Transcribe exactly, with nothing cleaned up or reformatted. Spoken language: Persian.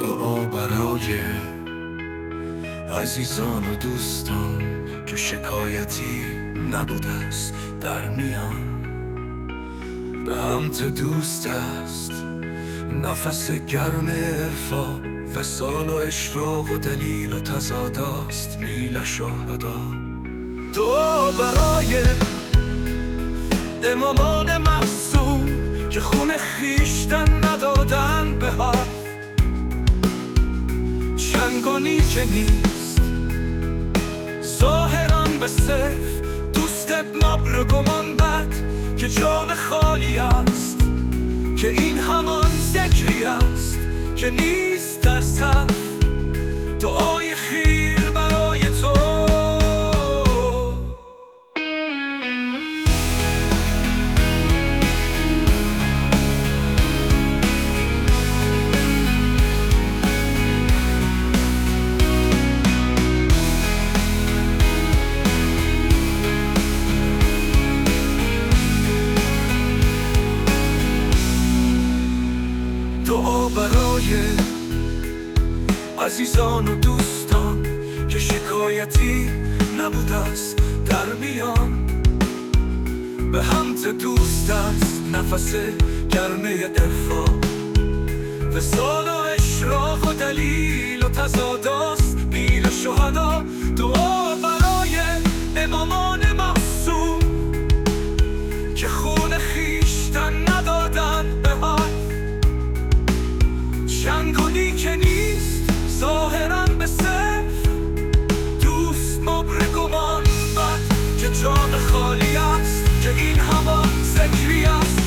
دعا برای عزیزان و دوستان که شکایتی نبوده است در میان. به همت دوست است نفس گرم عرفان، وصال و اشراق و دلیل و تضاداست میل شهدا. دعا برای امامان معصوم که خون خیشتن ندادن به حق، چنگانی که نیست ظاهران به صرف دوست ابن گمان بد که جان خالی است، که این همان ذکری است که نیست در صف. دعای خیر برای تو دعا برای عزیزان و دوستان که شکایتی نبوده است در میان. به همت دوست است نفس گرمه عرفان، وصال و اشراق و دلیل و تضاداست میل شهدا. دعا برای امامان معصوم که خون خیشتن ندادن به حق، چنگانی که نیست ظاهرا به صرف دوست مبرگمان بد که جان خالی است، که این همان ذکری است